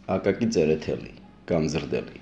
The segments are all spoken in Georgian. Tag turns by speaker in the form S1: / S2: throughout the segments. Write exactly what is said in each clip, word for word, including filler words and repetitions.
S1: აკაკი წერეთელი, გამზრდელი.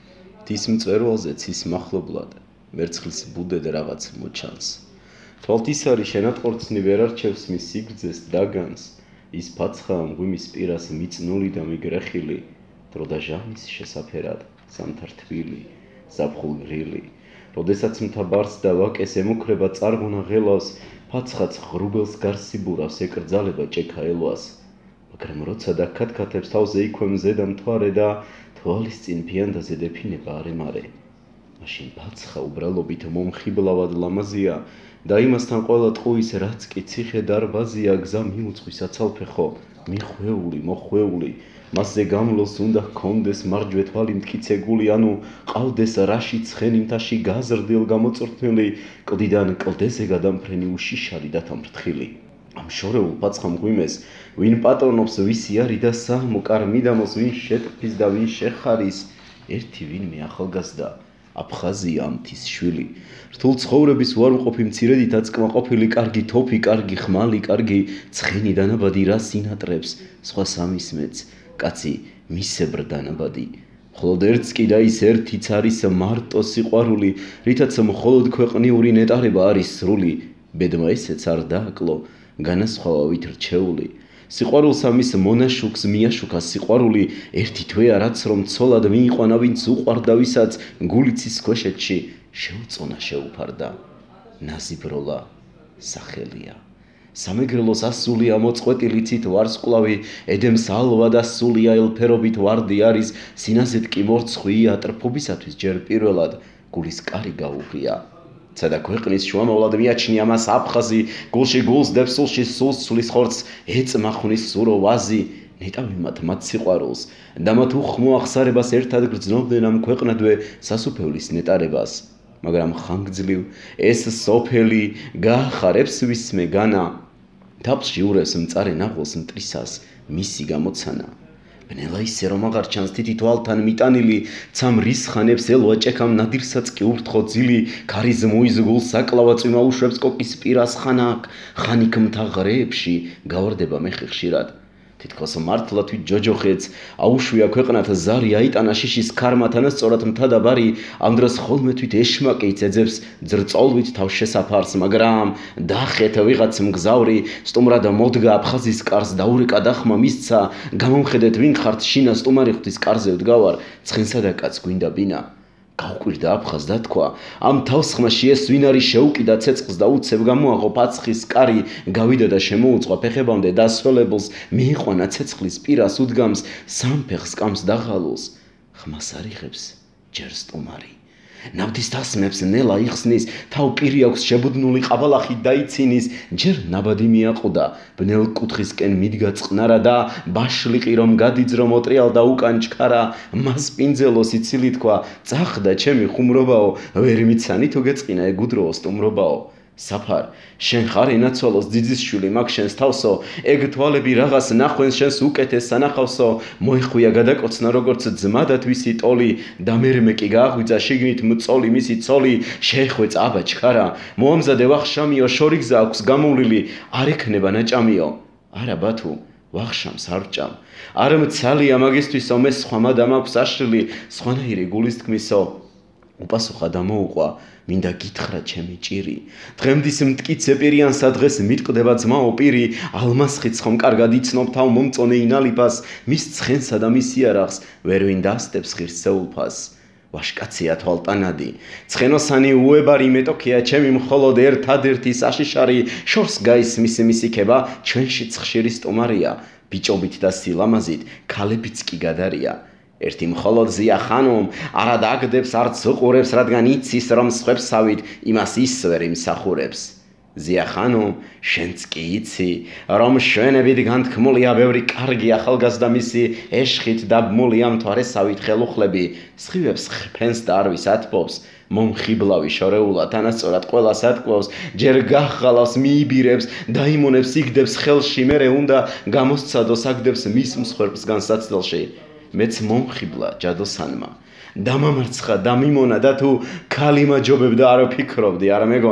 S1: Tis მწვერვალზე ცის მახლობლად, ვერცხლის ბუდედ რაღაც მოჩანს. თვალთისარი შენატყორცნი ვერ არჩევს მის სიგრძეს დაგანს, ის ფაცხაა მღვიმის პირას მიწნული და მიგრეხილი, დრო და ჟამის შესაფერად, სამთართვილი, ზაფხულ გრილი. როდესაც მთა ბარს და ვაკეს ემუქრება წარღუნა ღელავს, ფაცხაც ღრუბელს გარს იბურავს ეკრძალება ჭექა ელვას. მაგრამ როცა დაქათქათებს თავზე იქვემ ზედა მთვარე და თვალის წინ ფიანდაზე დეფინება არემარე. მაშინ ფაცხა უბრალობით მომხიბლავად ლამაზია და იმასთან ყველა ტყუის რაც კი ციხე დარბაზია გზა მიუძღვის აცალფეხო, მიხვეული, მოხვეული, მასზე გამლოს უნდა ჰქონდეს მარჯვე თვალი მტკიცეგული, ანუ ყავდეს რაში ცხენი მთაში გაზრდილ გამოწვრთნილი, კლდიდან კლდეზე გადამფრენი უშიშარი დათამფრთხილი. ამ შორეულ ფაცხა მღვიმეს ვინ პატრონობს ვისი არი და საჰმო კარ-მიდამოს ვინ შეტყვის და ვინ შეხარის, ერთი ვინმე ახალგაზრდა აფხაზია ამთის შვილი. რთულ ცხოვრების უარმყოფი მცირედითაც კმაყოფილი, კარგი თოფი, კარგი ხმალი, კარგი ცხენი დანაბადი რა სინატრებს, სხვა სამისმეც კაცი მისებრ დანაბადი. მხოლოდ ერთს კი და ის ერთიც არის მარტო სიყვარული, რითაც მხოლოდ ქვეყნიური ნეტარება არის სრული. ბედმა ესეც არ დააკლო, განასხვავა ვით რჩეული. სიყვარულს ამის მონაშუქს მიაშუქა სიყვარული, ერთი თვეა რაც რომ ცოლად მიიყვანა ვინც უყვარდა, ვისაც გულიცის ქვეშეთში შეუწონა შეუფარდა. ნაზიბროლა სახელია. სამეგრელოს ასულია მოწყვეტილი ცით ვარსკვლავი, ედემს ალვა და სულია ელფერობით ვარდი არის, სინაზეთ კი მორცხვია, ტრფობისათვის ჯერ პირველად გულის კარი გაუღია. ცადა ქვეყნის შუამავლად მიაჩნია მას აფხაზი, გულში გულს დებს, სულში სულს სulis ხორცს ეწმა ხნის სურო ვაზი. ნეტავიმათ მათ სიყვარულს და მათ უხმო აღსარებას ერთად გრძნობდნენ ამ ქვეყნადვე სასუფევლის ნეტარებას. მაგრამ ხანგრძლივ ეს სოფელი გაახარებს ვისმე განა, თაფლში ურევს მწარე ნაღველს მტრისას მისი გამოცანა. ბნელა ისე რომ აღარ ჩანს თითი თვალთან მიტანილი, ცამ რისხანებს ელვა ჭექამ ნადირსაც კი ურთხო ძილი, ქარის მოიზგულს საკლავა წვიმა უშვებს კოკის პირას ხან აქ, ხან იქ მთა ღრეებში გავარდება მეხი ხშირად. თითქოს მართლა თვით ჯოჯოხეთს აუშვია ქვეყნად ზარი, აიტანა შიშის ქარმა თანასწორად მთა და ბარი, ამ დროს ხოლმე თვით ეშმაკი ეძებს ძრწოლვით თავს შესაფარს, მაგრამ დახეთ ვიღაც მგზავრი, სტუმრად მოდგა აფხაზის კარს, დაურეკა დახმა მისცა, გამომხედეთ ვინ ხართ შინა, სტუმარი ღვთის კარზე ვდგავარ, ცხენსა და კაც გვინდა ბინა. გაუკვირდა აფხაზ და თქვა, ამ თავსხმაში ეს ვინ არის, შეუკიდა ცეცხლს და უცებ გამოაღო ფაცხის კარი, გავიდა და შემოუწყვა ფეხებამდე დასველებელს, მიიყვანა ცეცხლის პირას უდგამს, სამფეხს კამს დაღალულს, ხმას არიღებს ჯერ სტუმარი. ნავდის დასმებს ნელა იხსნის, თავ პირი აქვს შებუდნული, ყაბალახით დაიცინის, ჯერ ნაბადი მიაყდა, ბნელ კუთხისკენ მიდგა წყნარა და ბაშლიყი რომ გადიძრო მოტრიალ და უკან ჩქარა, მას პინძელო სიცილი თქვა, წახდა ჩემი ხუმრობაო, ვერ მიცანი თუ გეწყინა ეგუდროო სტუმრობაო. საფარ, შენ ხარ ენაცვალოს ძიძის შვილი, მაგ შენს თავსო, ეგ თვალები რაღაც ნახვენს შენს უკეთეს სანახავსო, მოიხვია გადაკოცნა როგორც ძმადათ ვისი ტოლი, და მერმე კი გააღვიძა შიგნით მწოლი მისი ცოლი, შეეხვეწ აბა ჩქარა, მოამზადე ვახშამიო, შორიგზა აქვს გამოვლილი, არ ექნება ნაჭამიო. არა ბათუ, ვახშამს არ ვჭამ, არ მცალია მაგისთვისო, მე სხვა მადამ აქვს აშლილი, სხვანაირი გულის თქმისო. უპასუხა და მოუყვა, მინდა გითხრა ჩემი ჭირი, დღემდის მტკიცე პირიან სადღეს მიტყდება ძმაო პირი, ალმასხიც ხომ კარგად იცნობ თავ მომწონე ინალიფას, მის ცხენსა და მის იარაღს ვერ ვინ დასდებს ღირს სეულფას. ვაშკაცია თვალტანადი, ცხენოსანი უებარი მეტოქია ჩემი, მხოლოდ ერთადერთი საშიშარი, შორს გაისმის მისიქება, ჩვენშიც ხშირი სტუმარია, ბიჭობით და სილამაზით ქალებიც კი გადარია. ერთი მხოლოდ ზია ხანუმ არა დაგდებს, არც უყურებს, რადგან იცის რომ სხვებსავით იმას ის ვერ იმსახურებს. ზია ხანუმ, შენც კი იცი, რომ შვენებით განთქმულია ბევრი კარგი ახალგაზრდა მისი, ეშხით დაბმულია მთვარესავით ხელუხლები, სხივებს ხფენს და არვის ათბობს, მომხიბლავი შორეულა თანასწორად ყველას ატკბობს, ჯერ გახღალავს, მიიბირებს, დაიმონებს, იგდებს ხელში, მერე უნდა გამოსცადოს, აგდებს მის მსხვერპლს განსაცდელში. მეც მომხიბლა ჯადოსანმა, დამამარცხა, დამიმონა და თუ ქალი მაჯობებდა არ ვფიქრობდი, არ მეგონა,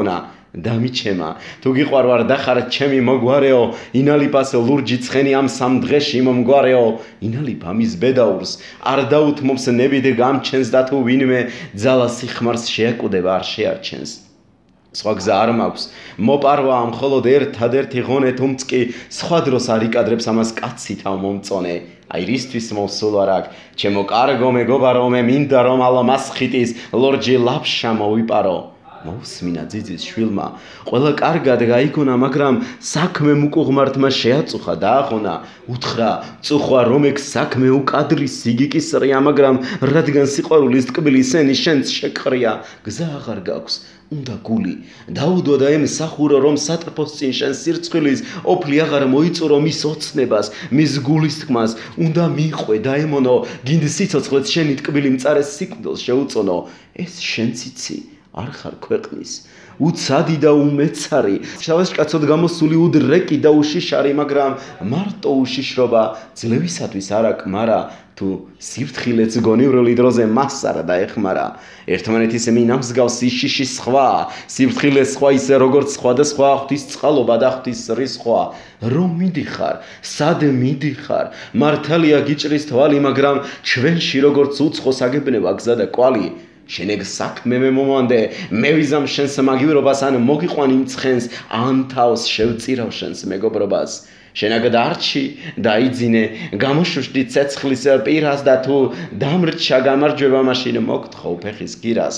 S1: დამიჩემა თუ გიყვარვარ და ხარ ჩემი მოგვარეო ინალიფასო ლურჯი ცხენი ამ სამ დღეში მომგვარეო ინალიფ ამის ბედაურს არ დაუთმობს ნებიდ გამჩენს და თუ ვინმე ძალა სიხმარს შეაკუდება არ შეარჩენს სხვა გზა არ მაქვს მოპარვა მხოლოდ ერთადერთი ღონე თუმც კი სხვა დროს არ იკადრებს ამას კაცი თავ მომწონე აი რისთვის მოსულ არ აქ ჩემო კარგო მეგობარო მე მინდა რომ ალა მასხიტის ლორჯი ლაფშა მოვიპარო მოусმინა ძიძის შვილმა ყველა კარგად გაიგონა მაგრამ საქმე მუკუღმართმა შეაწუხა დაახონა უთხრა წუხვა რომ ეგ საქმე უკადრი სიგიკისრია მაგრამ რადგან სიყვარულის ტკბილი სენი შენც შეკრია გზა აღარ გაქვს უნდა გული დაუდო და ემსახურო რომ სატრფოს წინ შენ სირცხვილის ოფლი აღარ მოიწურო მის ოცნებას მის გულის თქმას უნდა მიყვე და ემონო გინდ სიცოცხლეც შენი ტკბილი მწარე სიკვდილს შეუწონო ეს შენ ციცი არ ხარ ქვეყნის უცადი და უმეცარი შავაშკაცოდ გამოსული უდრეკი და უშიშარი მაგრამ მარტო უშიშრობა ძლევისათვის არა კმარა თუ სიფრთხილეც გონივრული დროზე მასარა და ეხმარა ერთმანეთის მინამსგავსი შიში სხვა სიფრთხილე სხვა ისე როგორც სხვა და სხვა ღვთის წყალობა და ღვთის რის სხვა რომ მიდიხარ სად მიდიხარ მართალია გიჭრის თვალი მაგრამ ჩვენში როგორც უცხოს აგებნება გზა და კვალი შენ ეგ საქმე მე მომანდე მე ვიზამ შენს მაგივრობას ან მოგიყვან იმ ცხენს ან თავს შევწირავ შენს მეგობრობას შენ აგ დარჩი დაიძინე გამოშუშტი ცეცხლის პირას და თუ დამრჩა გამარჯვება მაშინ მოგთხოვ ფეხის გირას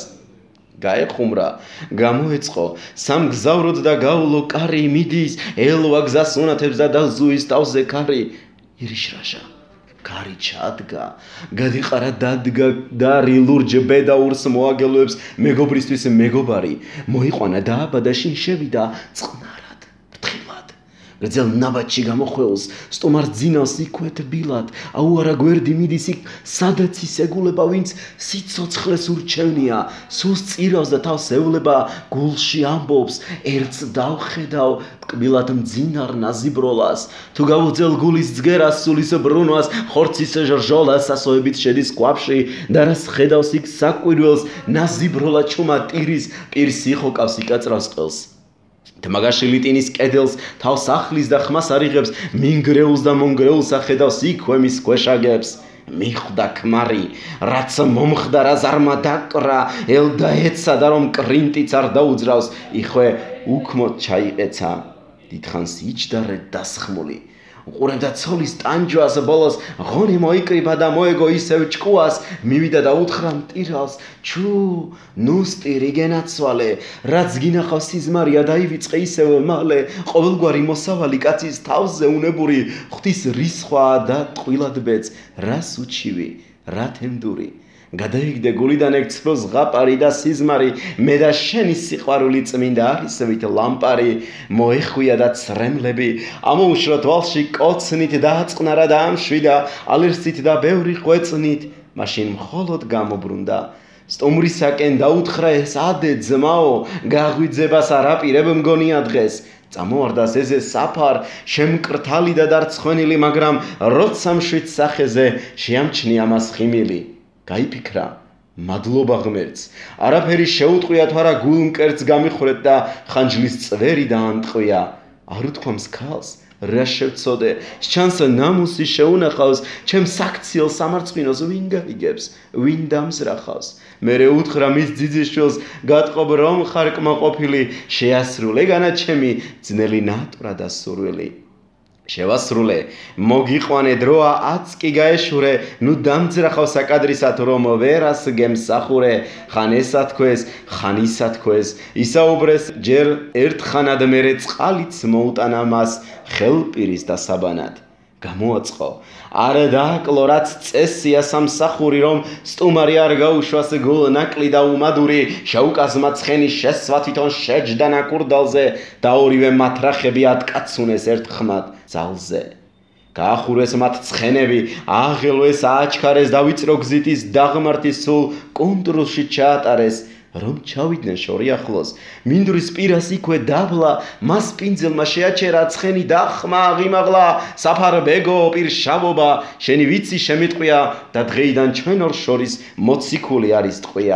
S1: გაეხუმრა გამოეწყო სამგზავროდ და გავლო კარი მიდის ელვა გზას უნათებს და დაზუის თავზე კარი ირიშრაშა კარი ჩადგა გადიყარა დადგა და რილურჯ ბედაურს მოაგელოებს მეგობრისთვის მეგობარი მოიყვანა დააბადა შინ შევიდა წყნარად ფრთხილად გრძელ ნაბაჩი გამოხვეულს სტომარ ძინავს იქვე თბილად აუ არა გვერდი მიდის იქ სადაც ის ეგულება ვინც სიცოცხლეს ურჩევნია სულს წირავს და თავს ევლება გულში ამბობს ერთს დავხედავ ტკბილად მძინარ ნაზიბროლას თუ გავუძელ გულის ძგერას სულის ბრუნვას ხორცის ჟრჟოლას სასოებით შედის კვაფში და რას ხედავს იქ საკვირველს ნაზიბროლა ჩუმა ტირის პირს იხოკავს იკაწრავს ყელს თმაგაში ლიტინის კედელს თავს ახლის და ხმას არიღებს მინგრეულს და მონგრეულს ახედავს იქვე მის ქვეშაგებს მიხვდა ქმარი რაც მომხდა რა ზარმა დაკრა ელდა ეცა და რომ კრინტიც არ დაუძრავს იქვე უქმოდ ჩაიყეცა დიდხანს იჯდა დასხმული უყურებდა ცოლის ტანჯვას ბოლოს ღონი მოიკრიბა და მოეგო ისევ ჭკუას მივიდა და უთხრა მტირალს ჩუ ნუსტირი გენაცვალე რაც გინახავს სიზმარია დაივიწყე ისევ მალე ყოველგვარი მოსავალი კაცის თავზე უნებური ღვთის რისხვა და ტყვილად ბეწ რას უჩივი რა თემდური გადაიგდე გულიდან ეგ ცროს ზღაპარი და სიზმარი მე და შენი სიყვარული წმინდა არისევით ლამპარი მოეხვია და ცრემლები ამოუშრა თვალში კოცნით დააწყნარა და ამშვიდა ალერსით და ბევრი ყვეწნით მაშინ მხოლოდ გამობრუნდა სტომრისაკენ დაუთხრა ეს ადე ძმაო გაღვიძებას არ აპირებ მგონია დღეს წამოვარდას ეზე საფარ შემკრთალი და დარცხვენილი მაგრამ როცა მშვიდ სახეზე შეამჩნია მას ხიმილი გაიფიქრა მადლობა ღმერთს არაფერი შეუტყვია თუ არა გულმკერდს გამიხრეთ და ხანჯლის წვერი დაანტყვია არ უთქვამს ქალს რა შევწოდე შანს ნამუსი შეუნახავს ჩემ საქციელ სამარცხვინოს ვინ გაიგებს ვინ დამზრახავს მერე უთხრა მის ძიძიშვილს გატყობ რომ ხარ კმაყოფილი შეასრულე განა ჩემი ძნელი ნატვრა და სურვილი შევასრულე მოგიყვანე დროა აცკი გაეშურე ნუ დამძრახავ საკადრისად რომ ვერას გემსახურე ხან ესა თქويس ხან ისა თქويس ისაუბრეს ჯერ ერთხანად მერე წყალიც მოუტანა მას ხელპირის და საბანად გამოაწყო არ დააკლო რაც წესია სამსახური რომ სტუმარი არ გაუშვას გულ ნაკლი და უმადური შეუკაზმა ცხენი შესვა თვითონ შეჯდა ნაკურდალზე და ორივე მათრახები ატკაცუნეს ერთხმად ძალზე გაახურეს მათ ცხენები აღელვეს ააჩქარეს და ვიწრო გზითის დაღმართის სულ კონტროლში ჩაატარეს რომ ჩავიდნენ შორი ახლოს მინდვრის პირას იქვე დაბლა მას პინძელმა შეაჩერა ცხენი დახმა აღიმაღლა საფარ ბეგო პირშავობა შენი ვიცი შემიტყვია და დღეიდან ჩვენ ორ შორის მოციქული არის ტყვია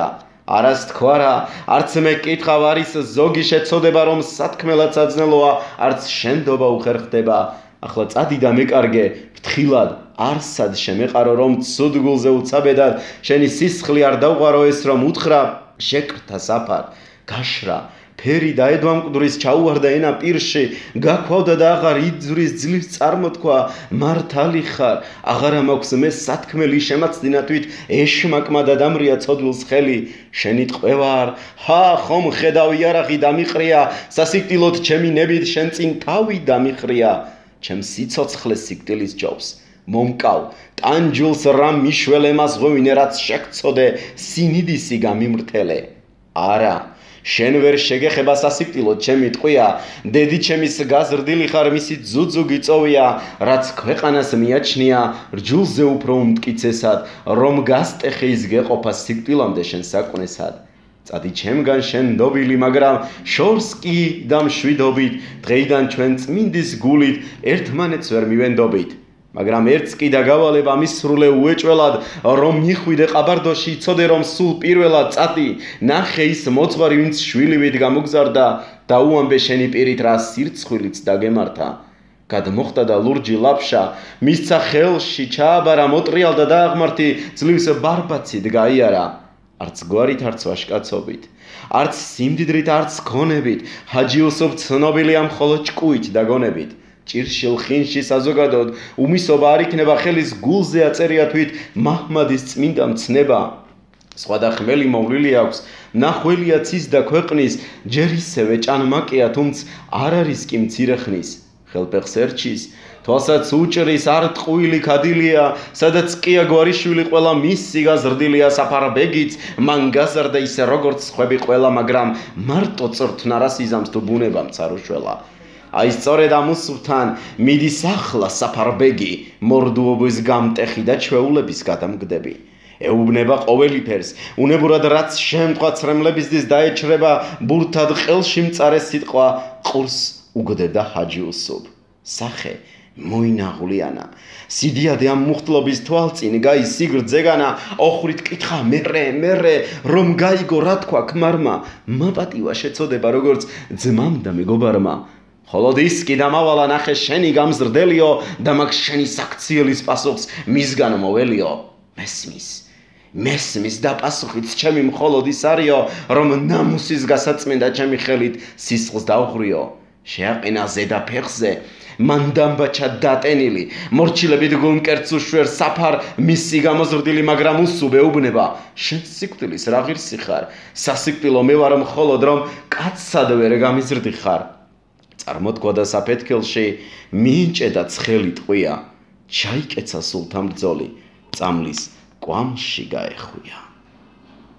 S1: არას თქვა რა, არც მე კითხავ არის ზოგი შეცოდება რომ სათქმელად საძნელოა, არც შენდობა უხერხდება. ახლა წადი და მეკარგე, ფრთხილად, არსად შემეყარო რომ ცუდგულზე უცაბედად, შენი სისხლი არ დავყარო ეს რომ უთხრა, შეკრთა საფარ, გაშრა, ფერი დაედვა მკვდრის ჩაუვარდა ენა პირში, გაქვავდა და აღარ იძვრის ძლივს წარმოთქვა, მართალი ხარ, აღარა მაქვს მე სათქმელი შემაცდინა თვით, ეშმაკმა და დამრია ცოდვილს ხელი, შენი ტყვევარ, ჰა ხომ ხედავ იარაღი დამიყრია, სასიკვდილოდ ჩემი ნებით შენ წინ თავი დამიხრია, ჩემ სიცოცხლეს სიკვდილის ჯობს, მომკავ, ტანჯულს რამ მიშველე მასღვევინე რაც შეგცოდე, სინიდისი გამიმრთელე, არა, შენ ვერ შეგეხება სასიკვდილოდ ჩემი ტყვია, დედი ჩემის გაზრდილი ხარ მისი ძუძუ გიწოვია, რაც ქვეყანას მიაჩნია, რჯულზე უფრო უმტკიცესად, რომ გასტეხე ის გეყოფა სიკვდილამდე შენ საკვნესად. წადი ჩემგან შენ ნდობილი, მაგრამ შორს კი და მშვიდობით, დღეიდან ჩვენ წმინდის გულით ერთმანეთს ვერ მივენდობით. მაგრამ ერთს კი დაგავალებ ამის სრულე უეჭველად, რომ მიხვიდე ყაბარდოში, იცოდე რომ სულ პირველად წადი, ნახე ის მოძღვარი, ვინც შვილივით გამოგზარდა, და უამბე შენი პირით რა სირცხვილიც დაგემართა. გადმოხდა და ლურჯი ლაფშა, მისცა ხელში, ჩააბარა, მოტრიალდა და აღმართი, ძლივს ბარბაცით გაიარა. არც გვარით, არც ვაშკაცობით, არც სიმდიდრით, არც ქონებით, ჰაჯი უსუფ ცნობილია მხოლოდ ჭკუით და გონებით. ჭირშილ ხინში საზოგადოდ უმისობა არ იქნება, ხელის გულზე აწერია თვით მაჰმადის წმინდა მცნება. სხვა და ხმელი მოვლილი აქვს, ნახველია ცის და ქვეყნის, ჯერ ისევე ჭანმაკია, თუმც არ არის კი მცირე ხნის. ხელფეხს ერჩის, თვალსაც უჭრის, არ ტყუილი ქადილია, სადაც ყია გვარიშვილი ყველა მისი გაზრდილია, საფარბეგიც მან გაზარდა ისე როგორც სხვები ყველა, მაგრამ მარტო წრთნა რას იზამს თუ ბუნებამ წარუშველა. აი სწორედ ამ უსუფთან მიდის ახლა საფარბეგი, მორდუობის გამტეხი და ჩვეულების გადამგდები. ეუბნება ყოველიფერს, უნებურად რაც შემთხვა ცრემლებისდის დაეჩრება, ბურთად ყელში მწარე სიტყვა, ყურს უგდებდა ჰაჯი უსუფ. სახე მოინაღვლიანა, სიდიადე ამ მუხტლობის თვალწინ გაი სიგრძეგანა, ოხრით კითხა მერე, მერე, რომ გაიგო რა თქვა ქმარმა, მაპატივა შეწოდება როგორც ძმამ და მეგობარმა. холод ის კი დამავალა ნახე შენი გამზრდელიო და მაგ შენი საქციელის პასუხს მისგან მოველიო. მესმის, მესმის და პასუხიც ჩემი მხოლოდ ის არისო, რომ ნამუსის გასაწმენდა ჩემი ხელით სისხლს დავღვრიო. შეაყენა ზედა ფეხზე, მან დამბაჩა დატენილი, მორჩილებით გულმკერდს უშვერ საფარ მისი გამოზრდილი, მაგრამ უსუბ ეუბნება, შენ სიკვდილის რა ღირსი ხარ, სასიკვდილო მე ვარ მხოლოდ რომ კაცსად ვერ გამიზრდი ხარ. წარმოთქვა და საფეთქელში მიინჭედა ცხელი ტყვია, ჩაიკეცა სულთან ბრძოლი, წამლის კვამში გაეხვია.